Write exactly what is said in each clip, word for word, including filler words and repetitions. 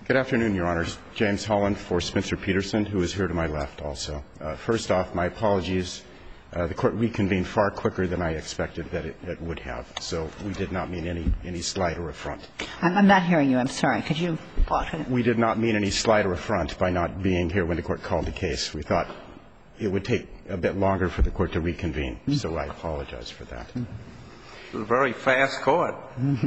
Good afternoon, Your Honors. James Holland for Spencer Peterson, who is here to my left also. Uh, first off, my apologies. Uh, the court reconvened far quicker than I expected that it, it would have, so we did not mean any, any slight or affront. I'm, I'm not hearing you. I'm sorry. Could you walk it? We did not mean any slight or affront by not being here when the court called the case. We thought it would take a bit longer for the court to reconvene, mm-hmm. so I apologize for that. It was a very fast court.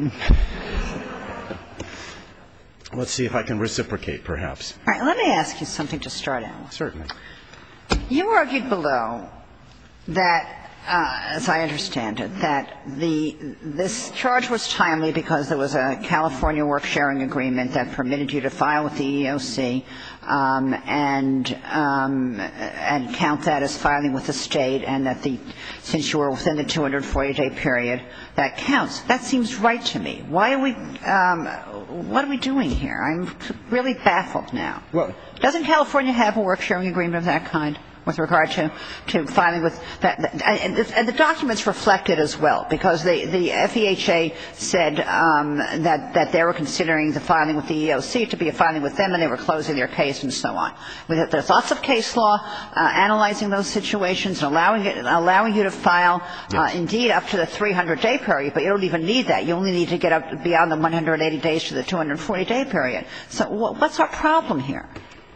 Let's see if I can reciprocate, perhaps. All right. Let me ask you something to start out with. Certainly. You argued below that, uh, as I understand it, that the this charge was timely because there was a California work-sharing agreement that permitted you to file with the E E O C um, and um, and count that as filing with the state, and that the since you were within the two hundred forty day period, that counts. That seems right to me. Why are we um, what are we doing here? I'm really baffled now. Well, doesn't California have a work-sharing agreement of that kind with regard to, to filing with that? that and, and the documents reflect it as well, because the, the F E H A said um, that, that they were considering the filing with the E E O C to be a filing with them, and they were closing their case and so on. There's lots of case law uh, analyzing those situations and allowing, it, allowing you to file, yes. uh, indeed, up to the three hundred day period, but you don't even need that. You only need to get up beyond the one hundred eighty days to the two hundred forty day period. So what's our problem here?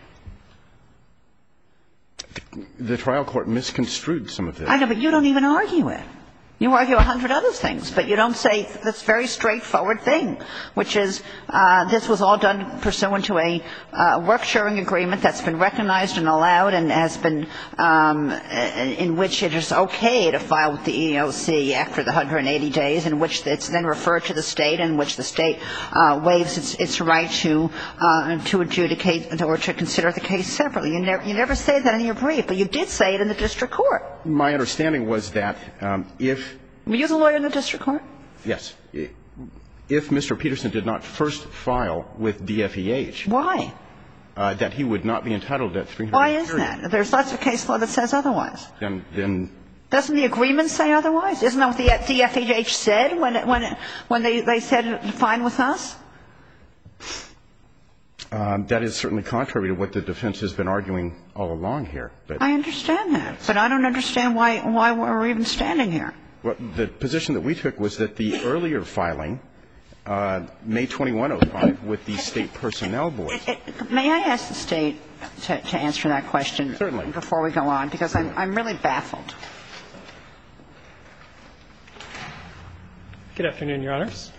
The trial court misconstrued some of this. I know, but you don't even argue it. You argue a hundred other things, but you don't say this very straightforward thing, which is uh, this was all done pursuant to a uh, work-sharing agreement that's been recognized and allowed and has been um, in which it is okay to file with the E E O C after the one hundred eighty days, in which it's then referred to the state, in which the state uh, waives its, its right to uh, to adjudicate or to consider the case separately. You never, you never say that in your brief, but you did say it in the district court. My understanding was that um, if Were you the lawyer in the district court? Yes. If Mister Peterson did not first file with D F E H. Why? Uh, that he would not be entitled to that three hundred Why is that? There's lots of case law that says otherwise. Then, then doesn't the agreement say otherwise? Isn't that what the D F E H said when it, when it, when they, they said fine with us? Um, that is certainly contrary to what the defense has been arguing all along here. But I understand that, but I don't understand why why we're even standing here. Well, the position that we took was that the earlier filing, uh, May twenty-first oh five, with the State Personnel Board. It, it, may I ask the State to, to answer that question? Certainly. Before we go on, because I'm, I'm really baffled. Good afternoon, Your Honors.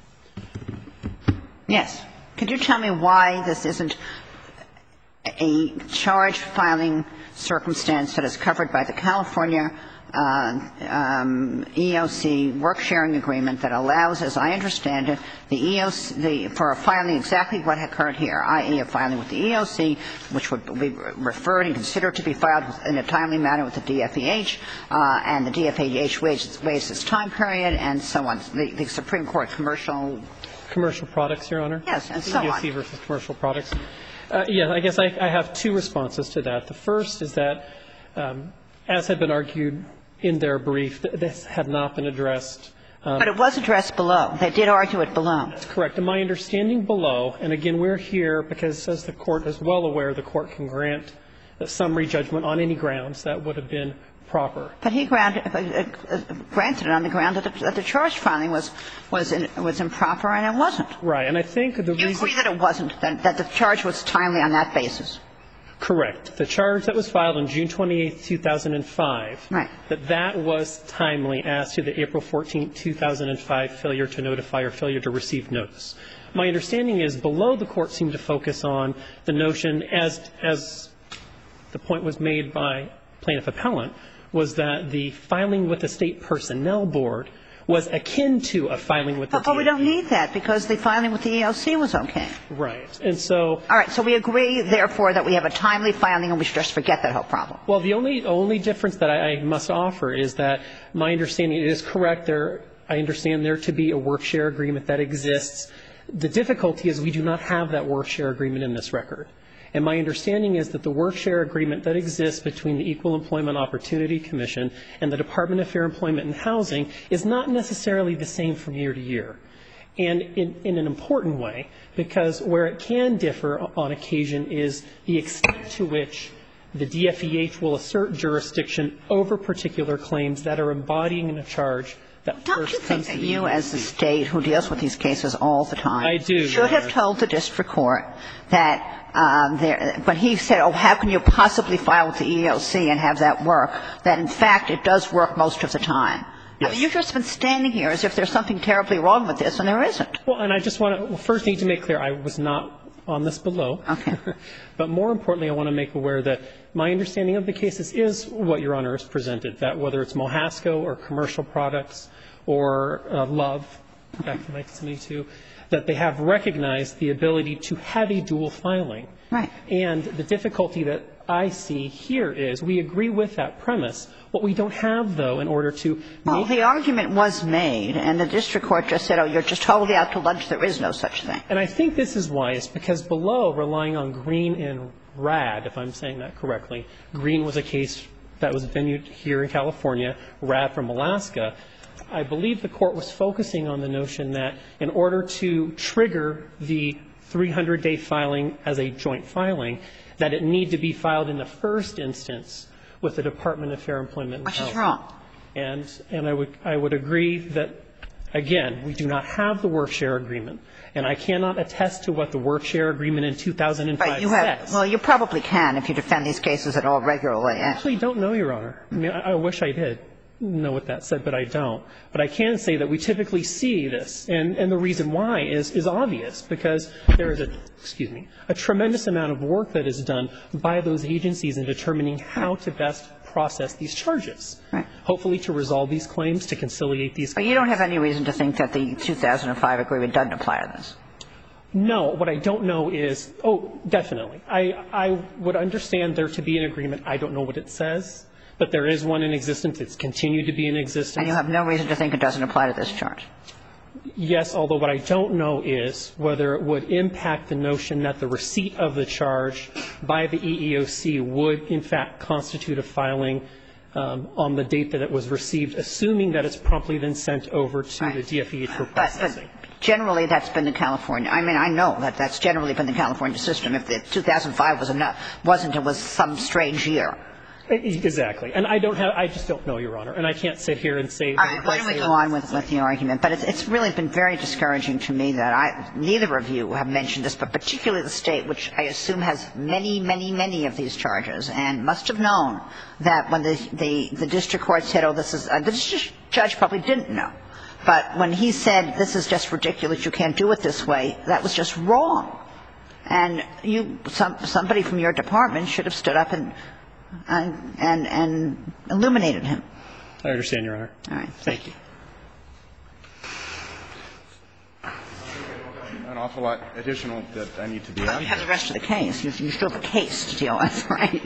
Yes. Could you tell me why this isn't a charge filing circumstance that is covered by the California Uh, um, E E O C work-sharing agreement that allows, as I understand it, the E E O C the, for a filing exactly what occurred here, that is a filing with the E E O C, which would be referred and considered to be filed in a timely manner with the D F E H, uh, and the D F E H waives, waives its time period, and so on. The, the Supreme Court commercial commercial products, Your Honor. Yes, and so on. E E O C versus commercial products. Uh, yeah, I guess I, I have two responses to that. The first is that, um, as had been argued in their brief, this had not been addressed. Um, but it was addressed below. They did argue it below. That's correct. In my understanding below, and again, we're here because, as the Court is well aware, the Court can grant a summary judgment on any grounds that would have been proper. But he granted, uh, uh, granted it on the ground that the, that the charge filing was was, in, was improper, and it wasn't. Right. And I think the you reason – You agree that it wasn't, that, that the charge was timely on that basis? Correct. The charge that was filed on June twenty-eighth, two thousand five, right. that that was timely as to the April fourteenth, two thousand five failure to notify or failure to receive notice. My understanding is below the Court seemed to focus on the notion, as as the point was made by plaintiff appellant, was that the filing with the State Personnel Board was akin to a filing with the But, but we don't need that because the filing with the E E O C was okay. Right. And so – All right. So we agree, therefore, that we have a timely filing and we should just forget that whole problem. Well, the only only difference that I, I must offer is that my understanding is correct. There, I understand there to be a work-share agreement that exists. The difficulty is we do not have that work-share agreement in this record. And my understanding is that the work-share agreement that exists between the Equal Employment Opportunity Commission and the Department of Fair Employment and Housing is not necessarily the same from year to year. and in, in an important way, because where it can differ on occasion is the extent to which the D F E H will assert jurisdiction over particular claims that are embodying in a charge that Don't first you think comes to that the you, E E O C. as the State, who deals with these cases all the time, I do, should Your have Honor. told the district court that um, there, when he said, oh, how can you possibly file with the E E O C and have that work, that in fact it does work most of the time? Yes. I mean, you've just been standing here as if there's something terribly wrong with this, and there isn't. Well, and I just want to well, first need to make clear I was not on this below. Okay. But more importantly, I want to make aware that my understanding of the cases is what Your Honor has presented, that whether it's Mohasco or commercial products or uh, Love, back in nineteen seventy-two, that they have recognized the ability to have a dual filing. Right. And the difficulty that I see here is we agree with that premise. What we don't have, though, in order to Well, make the argument was made, and the district court just said, oh, you're just totally out to lunch. There is no such thing. And I think this is why. It's because below, relying on Green and Rad, if I'm saying that correctly, Green was a case that was venued here in California, Rad from Alaska. I believe the court was focusing on the notion that in order to trigger the three hundred day filing as a joint filing, that it need to be filed in the first instance with the Department of Fair Employment and Which Housing. is wrong. And, and I would, I would agree that, again, we do not have the work share agreement. And I cannot attest to what the work share agreement in two thousand five But you have, says. well, you probably can if you defend these cases at all regularly. I actually don't know, Your Honor. I mean, I, I wish I did know what that said, but I don't. But I can say that we typically see this, and, and the reason why is, is obvious, because there is a, excuse me, a tremendous amount of work that is done by those agencies in determining how to best process these charges. Right. Hopefully to resolve these claims, to conciliate these But claims. you don't have any reason to think that the two thousand five agreement doesn't apply to this. No. What I don't know is, oh, definitely. I, I would understand there to be an agreement. I don't know what it says. But there is one in existence. It's continued to be in existence. And you have no reason to think it doesn't apply to this charge. Yes, although what I don't know is whether it would impact the notion that the receipt of the charge by the E E O C would, in fact, constitute a filing um, on the date that it was received, assuming that it's promptly then sent over to Right. the D F E H for But, processing. but generally that's been the California. I mean, I know that that's generally been the California system. If the two thousand five was enough, wasn't, it was some strange year. Exactly. And I don't have – I just don't know, Your Honor. And I can't sit here and say that All right, why don't we go on with, with the argument? But it's, it's really been very discouraging to me that I – neither of you have mentioned this, but particularly the State, which I assume has many, many, many of these charges, and must have known that when the, the, the district court said, oh, this is – the district judge probably didn't know. But when he said, this is just ridiculous, you can't do it this way, that was just wrong. And you – some, somebody from your department should have stood up and – And, and, and illuminated him. I understand, Your Honor. All right. Thank you. An awful lot additional that I need to be You added. have the rest of the case. You, you still have a case to deal with, right?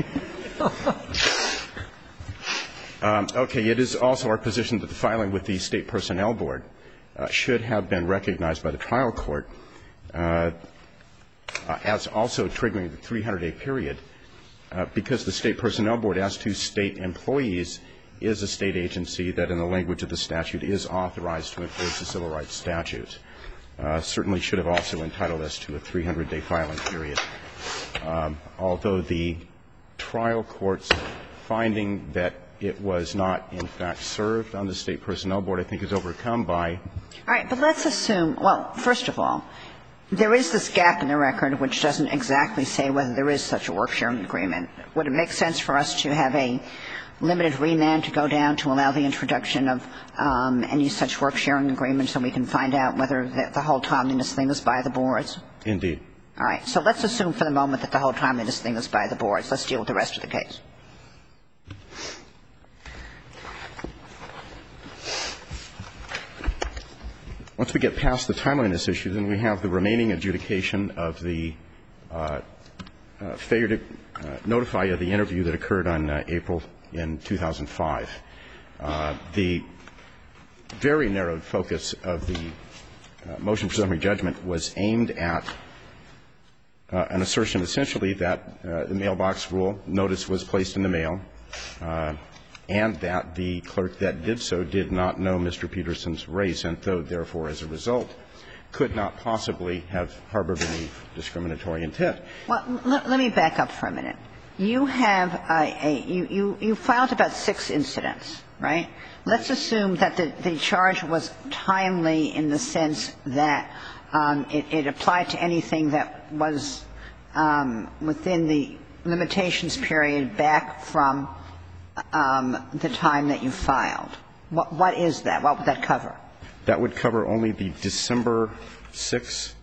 Um, okay. It is also our position that the filing with the State Personnel Board uh, should have been recognized by the trial court uh, uh, as also triggering the three hundred day period. Uh, because the State Personnel Board, as to State employees, is a State agency that, in the language of the statute, is authorized to enforce the Civil Rights Statute. Uh, certainly should have also entitled us to a three hundred day filing period. Um, although the trial court's finding that it was not, in fact, served on the State Personnel Board, I think, is overcome by. All right. But let's assume, well, first of all, there is this gap in the record which doesn't exactly say whether there is such a work-sharing agreement. Would it make sense for us to have a limited remand to go down to allow the introduction of um, any such work-sharing agreement so we can find out whether the, the whole timeliness thing is by the boards? Indeed. All right. So let's assume for the moment that the whole timeliness thing is by the boards. Let's deal with the rest of the case. Once we get past the timeliness issue, then we have the remaining adjudication of the uh, uh, failure to uh, notify of the interview that occurred on uh, April in two thousand five. Uh, the very narrowed focus of the uh, motion for summary judgment was aimed at uh, an assertion essentially that uh, the mailbox rule notice was placed in the mail uh, and that the clerk that did so did not know Mister Peterson's race, and so, therefore, as a result, could not possibly have harbored any discriminatory intent. Well, let, let me back up for a minute. You have a, a you, you, you filed about six incidents, right? Let's assume that the, the charge was timely in the sense that um, it, it applied to anything that was um, within the limitations period back from um, the time that you filed. What, what is that? What would that cover? That would cover only the December sixth,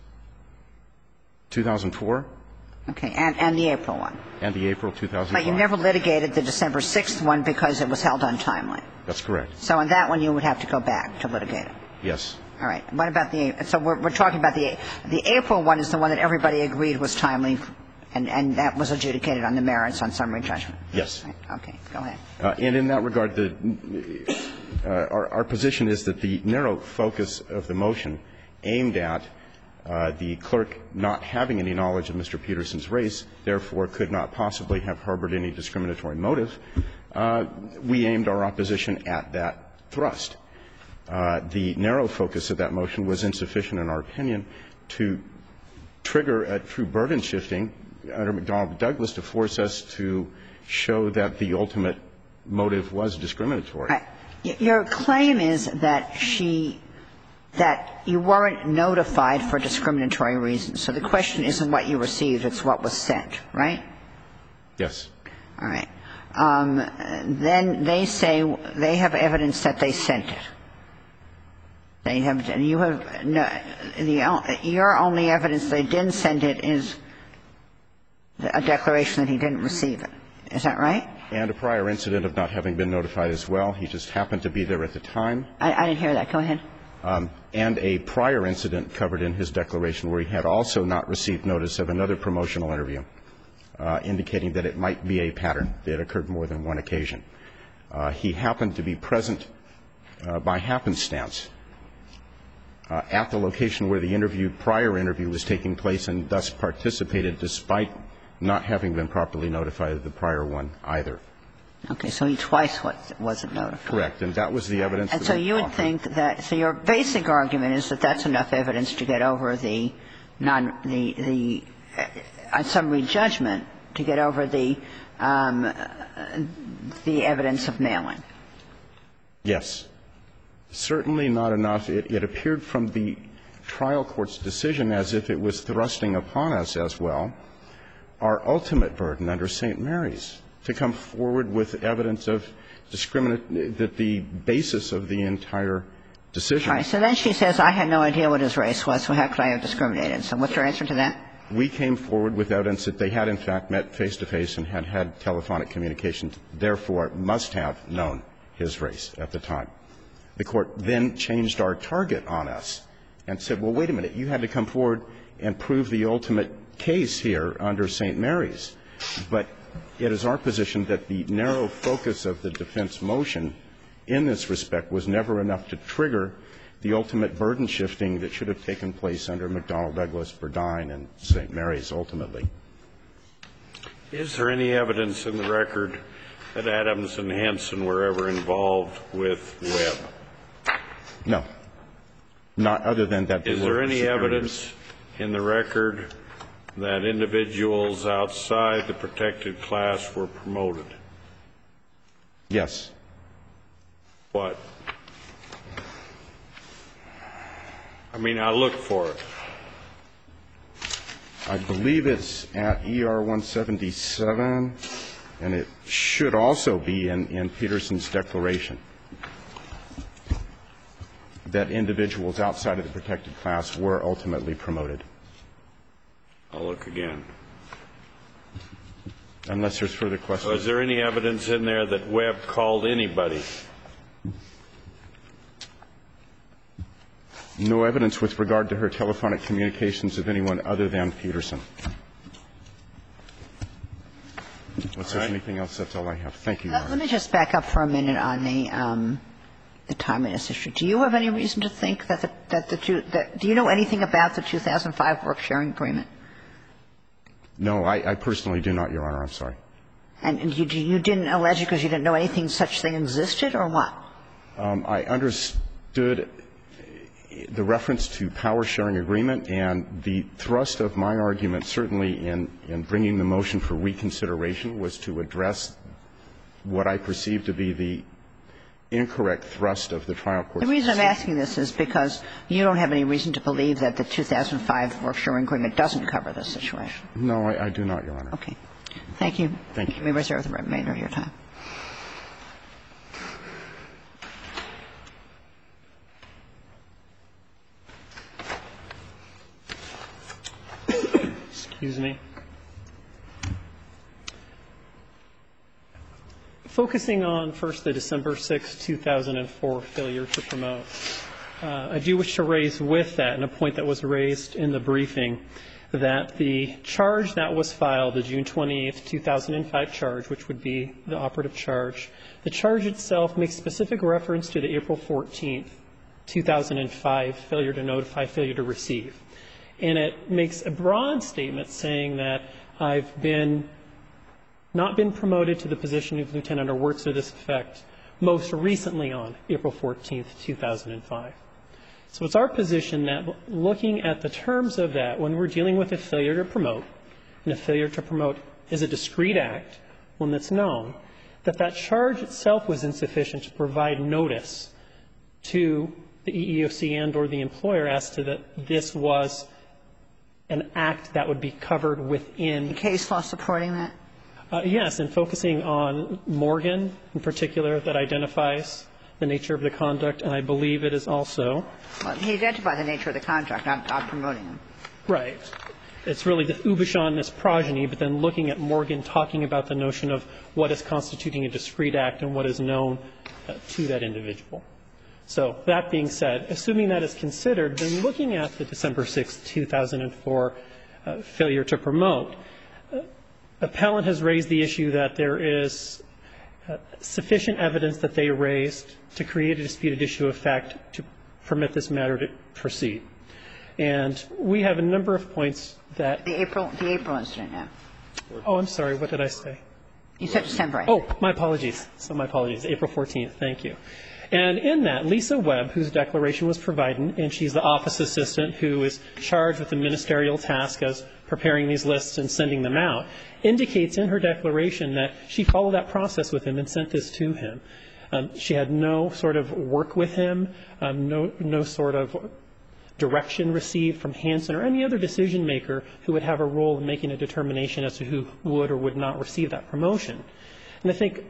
two thousand four. Okay, and, and the April one. And the April two thousand five. But you never litigated the December sixth one because it was held untimely. That's correct. So on that one, you would have to go back to litigate it. Yes. All right. What about the – so we're, we're talking about the – the April one is the one that everybody agreed was timely, and, and that was adjudicated on the merits on summary judgment. Yes. Right. Okay. Go ahead. Uh, and in that regard, the, uh, our, our position is that the narrow focus of the motion aimed at uh, the clerk not having any knowledge of Mister Peterson's race, therefore could not possibly have harbored any discriminatory motive. Uh, we aimed our opposition at that thrust. Uh, the narrow focus of that motion was insufficient, in our opinion, to trigger a true burden shifting under McDonnell Douglas to force us to show that the ultimate motive was discriminatory. Right. Your claim is that she – that you weren't notified for discriminatory reasons. So the question isn't what you received, it's what was sent, right? Yes. All right. Um, then they say they have evidence that they sent it. They have – you have no – the your only evidence they didn't send it is a declaration that he didn't receive it. Is that right? And a prior incident of not having been notified as well. He just happened to be there at the time. I, I didn't hear that. Go ahead. Um, and a prior incident covered in his declaration where he had also not received notice of another promotional interview, uh, indicating that it might be a pattern that occurred more than one occasion. Uh, he happened to be present uh, by happenstance uh, at the location where the interview, prior interview was taking place, and thus participated despite not having been properly notified of the prior one either. Okay. So he twice wasn't notified. Correct. And that was the evidence. And so you would offered. think that – so your basic argument is that that's enough evidence to get over the non – the, the uh, summary judgment to get over the um, the evidence of mailing. Yes. Certainly not enough. It, it appeared from the trial court's decision as if it was thrusting upon us as well our ultimate burden under Saint Mary's to come forward with evidence of discriminate – that the basis of the entire decision. All right. So then she says, I had no idea what his race was, so how could I have discriminated? So what's your answer to that? We came forward with evidence that they had, in fact, met face-to-face and had had telephonic communication, therefore must have known his race at the time. The Court then changed our target on us and said, well, wait a minute, you had to come forward and prove the ultimate case here under Saint Mary's. But it is our position that the narrow focus of the defense motion in this respect was never enough to trigger the ultimate burden shifting that should have taken place under McDonnell Douglas, Burdine, and Saint Mary's ultimately. Is there any evidence in the record that Adams and Hansen were ever involved with Webb? No. Not other than that they were Is there any superiors. evidence in the record that individuals outside the protected class were promoted? Yes. What? I mean, I look for it. I believe it's at E R one seventy-seven, and it should also be in, in Peterson's declaration that individuals outside of the protected class were ultimately promoted. I'll look again. Unless there's further So questions. is there any evidence in there that Webb called anybody? No evidence with regard to her telephonic communications of anyone other than Peterson. Unless there's anything else, that's all I have. Thank you, Your Let Honor. me just back up for a minute on the um, the timeliness issue. Do you have any reason to think that the, that the two that, do you know anything about the two thousand five work sharing agreement? No, I, I personally do not, Your Honor. I'm sorry. And, and you, you didn't allege it because you didn't know anything such thing existed, or what? Um, I understood the reference to power sharing agreement, and the thrust of my argument certainly in, in bringing the motion for reconsideration was to address what I perceive to be the incorrect thrust of the trial court. The reason I'm asking this is because you don't have any reason to believe that the two thousand five work sharing agreement doesn't cover this situation. No, I, I do not, Your Honor. Okay. Thank you. Thank you. You may reserve the remainder of your time. Excuse me. Focusing on first the December sixth, two thousand four failure to promote, uh, I do wish to raise with that, and a point that was raised in the briefing, that the charge that was filed, the June twenty-eighth, two thousand five charge, which would be the operative charge, the charge itself makes specific reference to the April fourteenth, two thousand five failure to notify, failure to receive. And it makes a broad statement saying that I've been not been promoted to the position of lieutenant or words to this effect most recently on April fourteenth, two thousand five. So it's our position that looking at the terms of that, when we're dealing with a failure to promote, and a failure to promote is a discrete act, one that's known, that that charge itself was insufficient to provide notice to the E E O C and or the employer as to that this was an act that would be covered within. The case law supporting that? Uh, yes, and focusing on Morgan in particular that identifies the nature of the conduct, and I believe it is also. Well, he identified the nature of the contract, not, not promoting him. Right. It's really the Ubishon, this progeny, but then looking at Morgan talking about the notion of what is constituting a discrete act and what is known uh, to that individual. So that being said, assuming that is considered, then looking at the December sixth, two thousand four uh, failure to promote, uh, appellant has raised the issue that there is uh, sufficient evidence that they raised to create a disputed issue of fact to permit this matter to proceed. And we have a number of points that. The April, the April incident now. Oh, I'm sorry. What did I say? You said December. Oh, my apologies. So my apologies. April fourteenth. Thank you. And in that, Lisa Webb, whose declaration was provided, and she's the office assistant who is charged with the ministerial task of preparing these lists and sending them out, indicates in her declaration that she followed that process with him and sent this to him. Um, she had no sort of work with him, um, no, no sort of direction received from Hansen or any other decision maker who would have a role in making a determination as to who would or would not receive that promotion. And I think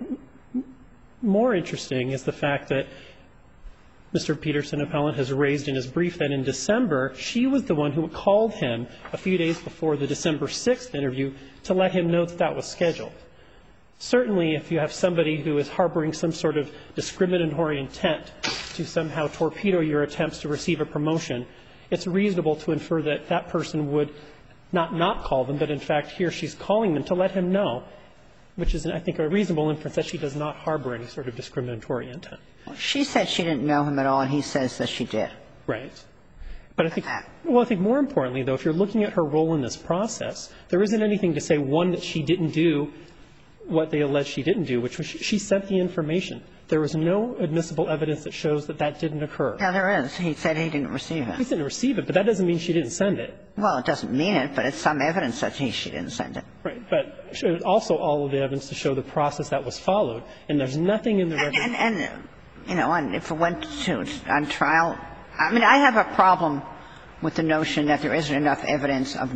more interesting is the fact that Mister Peterson, appellant, has raised in his brief that in December, she was the one who called him a few days before the December sixth interview to let him know that that was scheduled. Certainly, if you have somebody who is harboring some sort of discriminatory intent to somehow torpedo your attempts to receive a promotion, it's reasonable to infer that that person would not not call them, but in fact here she's calling them to let him know, which is, I think, a reasonable inference that she does not harbor any sort of discriminatory intent. She said she didn't know him at all, and he says that she did. Right. But I think, well, I think more importantly, though, if you're looking at her role in this process, there isn't anything to say, one, that she didn't do what they allege she didn't do, which was she sent the information. There was no admissible evidence that shows that that didn't occur. Yeah, there is. He said he didn't receive it. He didn't receive it, but that doesn't mean she didn't send it. Well, it doesn't mean it, but it's some evidence that he, she didn't send it. Right. But also all of the evidence to show the process that was followed. And there's nothing in the record. And, and, and you know, and if it went to on trial, I mean, I have a problem with the notion that there isn't enough evidence of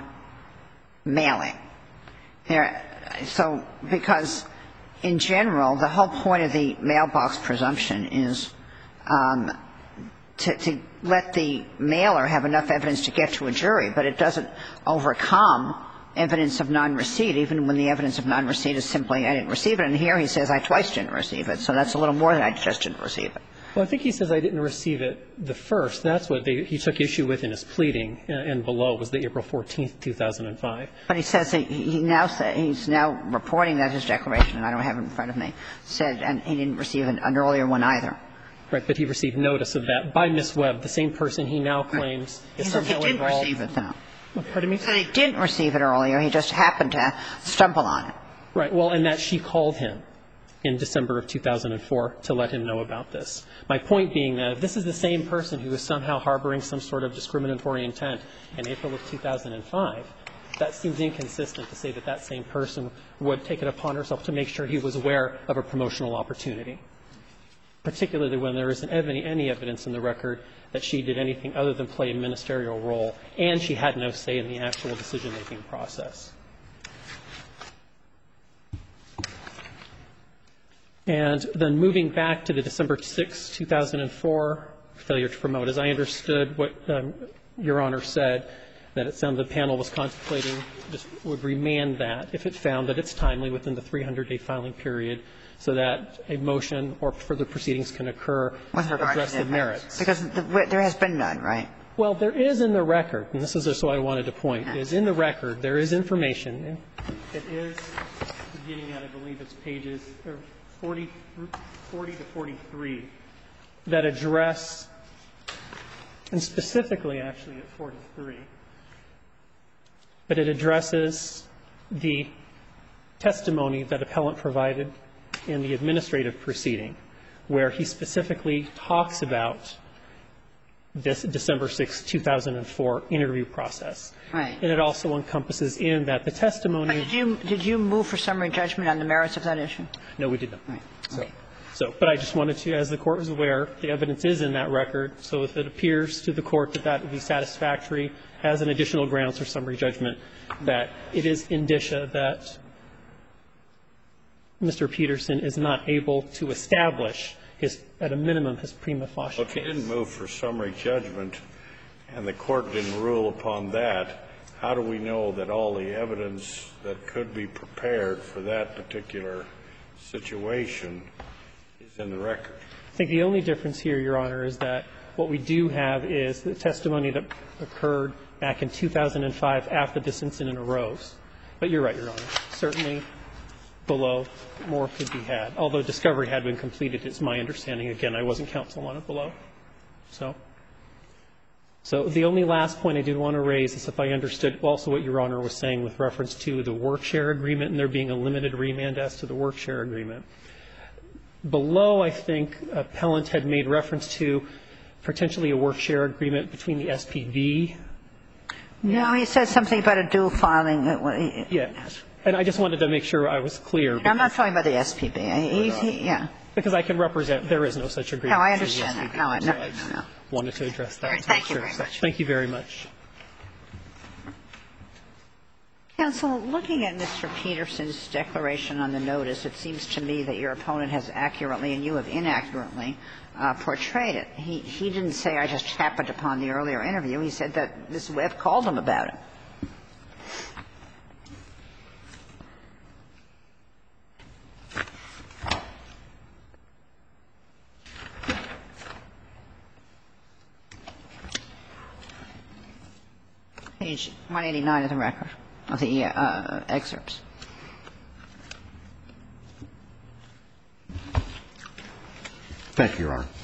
non-mailing. There, so because in general, the whole point of the mailbox presumption is um, to, to let the mailer have enough evidence to get to a jury, but it doesn't overcome evidence of non-receipt, even when the evidence of non-receipt is simply, I didn't receive it. And here he says, I twice didn't receive it. So that's a little more than I just didn't receive it. Well, I think he says I didn't receive it the first. That's what they, he took issue with in his pleading, and below was the April fourteenth, two thousand five. But he says that he now said, he's now reporting that his declaration, and I don't have it in front of me, said, and he didn't receive an, an earlier one either. Right, but he received notice of that by Miz Webb, the same person he now claims is somehow involved. He didn't receive it, though. Pardon me? He said he didn't receive it earlier. He just happened to stumble on it. Right. Well, and that she called him. in December of two thousand four to let him know about this. My point being that if this is the same person who is somehow harboring some sort of discriminatory intent in April of two thousand five, that seems inconsistent to say that that same person would take it upon herself to make sure he was aware of a promotional opportunity, particularly when there isn't any, any evidence in the record that she did anything other than play a ministerial role, and she had no say in the actual decision-making process. And then moving back to the December sixth, two thousand four failure to promote, as I understood what um, Your Honor said, that it sounded the panel was contemplating just would remand that if it found that it's timely within the three hundred day filing period, so that a motion or further proceedings can occur to address the merits. Because the, there has been none, right? Well, there is in the record, and this is just what I wanted to point, is in the record there is information. It is beginning at, I believe it's pages forty, forty to forty-three, that address, and specifically actually at forty-three, but it addresses the testimony that appellant provided in the administrative proceeding, where he specifically talks about this December sixth, two thousand four interview process. Right. And it also encompasses in that the testimony. But did you, did you move for summary judgment on the merits of that issue? No, we did not. Right. So, so, but I just wanted to, as the Court was aware, the evidence is in that record, so if it appears to the Court that that would be satisfactory as an additional grounds for summary judgment, that it is indicia that Mister Peterson is not able to establish his, at a minimum, his prima facie Well, if he case. didn't move for summary judgment and the Court didn't rule upon that, how do we know that all the evidence that could be prepared for that particular situation is in the record? I think the only difference here, Your Honor, is that what we do have is the testimony that occurred back in two thousand five after this incident arose. But you're right, Your Honor. Certainly below, more could be had. Although discovery had been completed, it's my understanding. Again, I wasn't counsel on it below. So, so the only last point I did want to raise is if I understood also what Your Honor was saying with reference to the work share agreement and there being a limited remand as to the work share agreement. Below, I think, appellant had made reference to potentially a work share agreement between the S P V. No, he said something about a dual filing. Yes. And I just wanted to make sure I was clear. I'm not talking about the S P V. He, he, yeah. Because I can represent, there is no such agreement. No, I understand that. No, so no, I no, no. wanted to address that. All right, thank you very much. Thank you very much. Counsel, looking at Mister Peterson's declaration on the notice, it seems to me that your opponent has accurately and you have inaccurately uh, portrayed it. He, he didn't say, I just happened upon the earlier interview. He said that Miz Webb called him about it. Page one eighty-nine of the record, of the uh, excerpts. Thank you, Your Honor.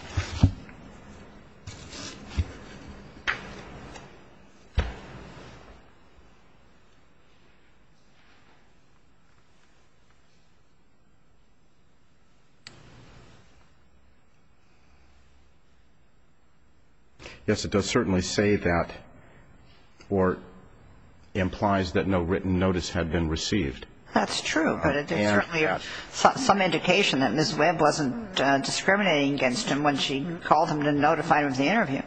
Yes, it does certainly say that, or implies that no written notice had been received. That's true, but there's And- certainly a, some indication that Miz Webb wasn't uh, discriminating against him when she called him to notify him of the interview.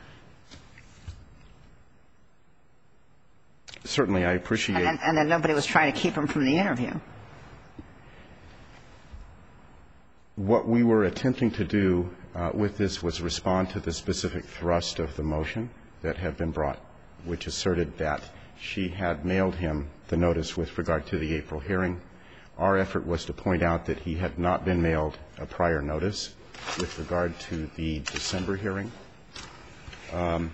Certainly, I appreciate And, and that nobody was trying to keep him from the interview. what we were attempting to do uh, with this was respond to the specific thrust of the motion that had been brought, which asserted that she had mailed him the notice with regard to the April hearing. Our effort was to point out that he had not been mailed a prior notice with regard to the December hearing. Um,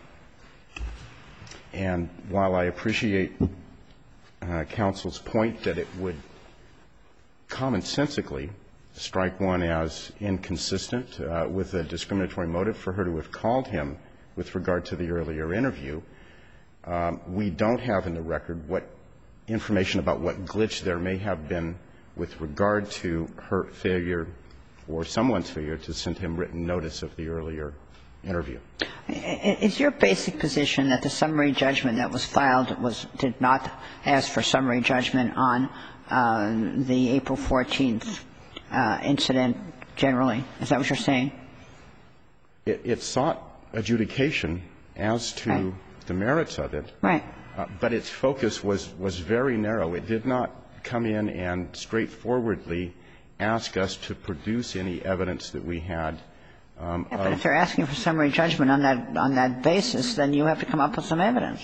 and while I appreciate uh, counsel's point that it would commonsensically strike one as inconsistent uh, with a discriminatory motive for her to have called him with regard to the earlier interview, um, we don't have in the record what information about what glitch there may have been with regard to her failure or someone's failure to send him written notice of the earlier interview. Is your basic position that the summary judgment that was filed was did not ask for summary judgment on uh, the April fourteenth uh, incident generally? Is that what you're saying? It, it sought adjudication as to right. the merits of it. Right. Uh, but its focus was, was very narrow. It did not come in and straightforwardly ask us to produce any evidence that we had. Um, Yeah, but if they're asking for summary judgment on that on that basis, then you have to come up with some evidence.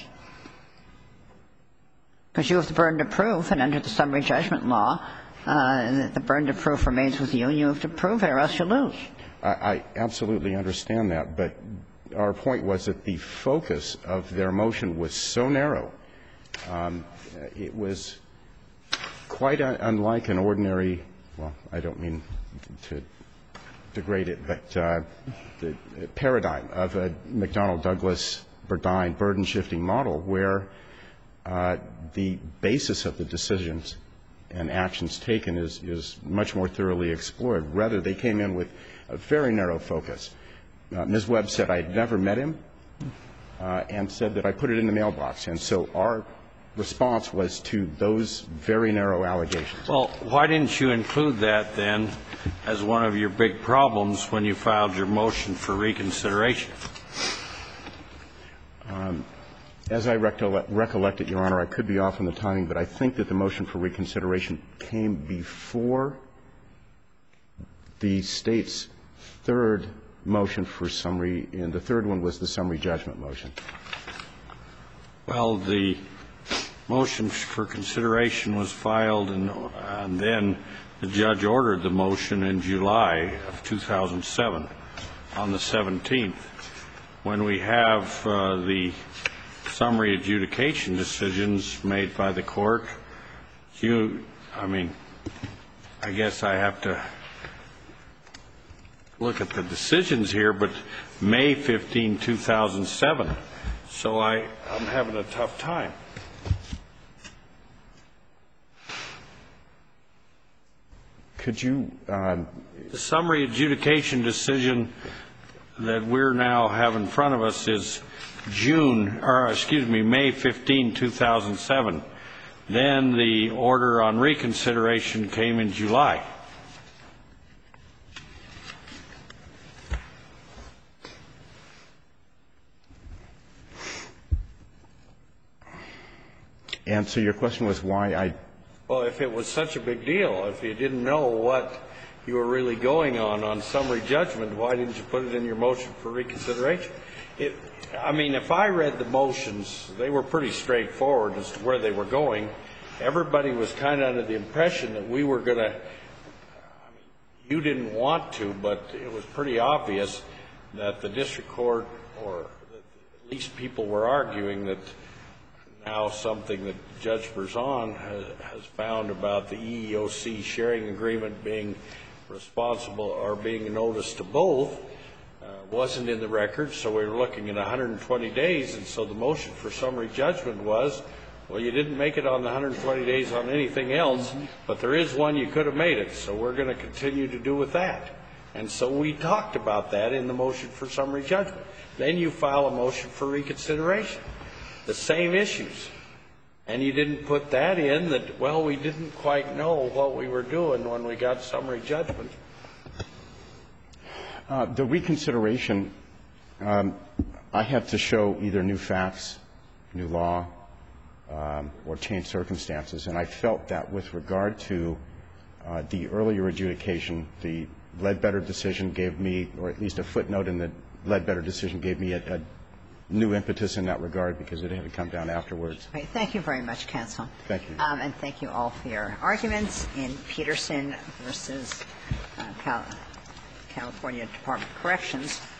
Because you have the burden of proof, and under the summary judgment law, uh, the burden of proof remains with you, and you have to prove it or else you lose. I, I absolutely understand that, but our point was that the focus of their motion was so narrow. Um, it was quite un- unlike an ordinary, well, I don't mean to degrade it, but uh, the paradigm of a McDonnell-Douglas Burdine burden-shifting model where uh, the basis of the decisions and actions taken is, is much more thoroughly explored. Rather, they came in with a very narrow focus. Uh, Miz Webb said I had never met him uh, and said that I put it in the mailbox. And so our response was to those very narrow allegations. Well, why didn't you include that then as one of your big problems when you filed your motion for reconsideration? Um, as I recollect, recollect it, Your Honor, I could be off on the timing, but I think that the motion for reconsideration came before the State's third motion for summary, and the third one was the summary judgment motion. Well, the motion for consideration was filed, and, and then the judge ordered the motion in July of two thousand seven on the seventeenth. When we have uh, the summary adjudication decisions made by the court, you, I mean, I guess I have to look at the decisions here, but May fifteenth, two thousand seven. So I, I'm having a tough time. Could you um, The summary adjudication decision that we're now have in front of us is June, or excuse me, May fifteenth, two thousand seven. Then the order on reconsideration came in July. and so your question was why I Well, if it was such a big deal, if you didn't know what you were really going on on summary judgment, why didn't you put it in your motion for reconsideration? It, I mean, if I read the motions, they were pretty straightforward as to where they were going. Everybody was kind of under the impression that we were going to, I mean, you didn't want to, but it was pretty obvious that the district court, or at least people were arguing that now something that Judge Berzon has, has found about the E E O C sharing agreement being responsible or being a notice to both uh, wasn't in the record, so we were looking at one hundred twenty days, and so the motion for summary judgment was, well, you didn't make it on the one hundred twenty days on anything else, but there is one you could have made it, so we're going to continue to do with that. And so we talked about that in the motion for summary judgment. Then you file a motion for reconsideration. The same issues. And you didn't put that in that, well, we didn't quite know what we were doing when we got summary judgment. Uh, the reconsideration, um, I had to show either new facts, new law, um, or changed circumstances. And I felt that with regard to uh, the earlier adjudication, the Ledbetter decision gave me, or at least a footnote in the Ledbetter decision gave me a, a new impetus in that regard because it had to come down afterwards. Okay. Thank you very much, counsel. Thank you. Um, and thank you all for your arguments in Peterson versus uh, Cal- California Department of Corrections.